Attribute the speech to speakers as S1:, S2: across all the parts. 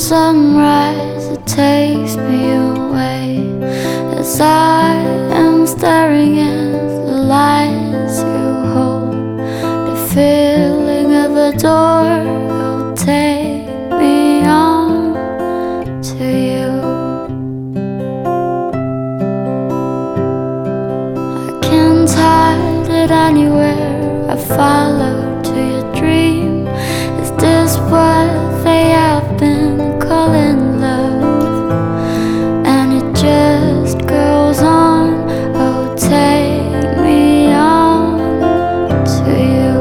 S1: sunrise, it takes me away as I am staring at the lights you hold. The feeling of the door will take me on to you. I can't hide it anywhere. I follow to your dream. Is this what they have been calling love? And it just goes on. Oh, take me on to you.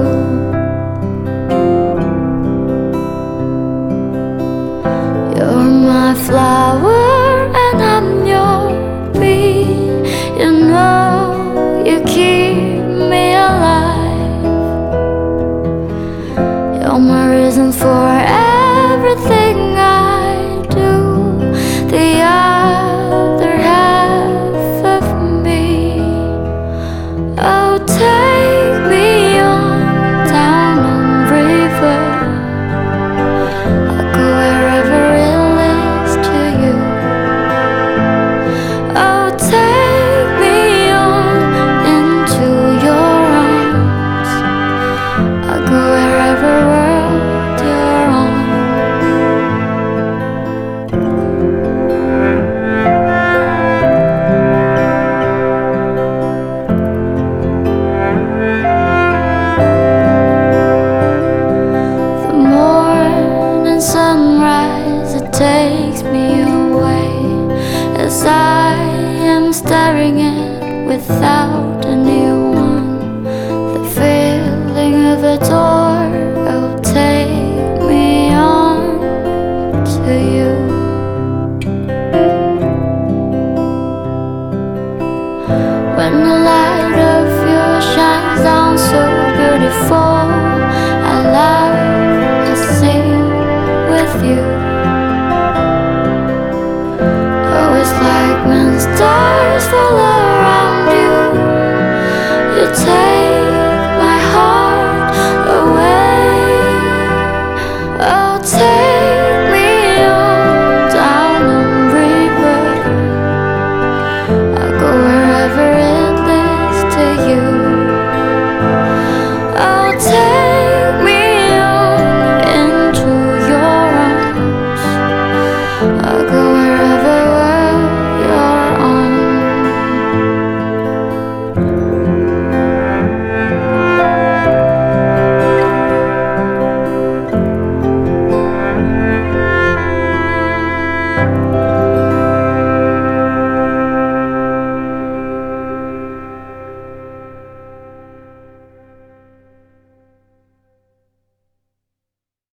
S1: You're my flower and I'm your bee. You know you keep me alive. You're my reason for everything I do. The other half of me. Oh, take me on down on river. I'll go wherever it leads to you. Oh, take me on into your arms. I'll go wherever world you're on. The morning sunrise, it takes me away as I am staring at without anyone. The feeling of a door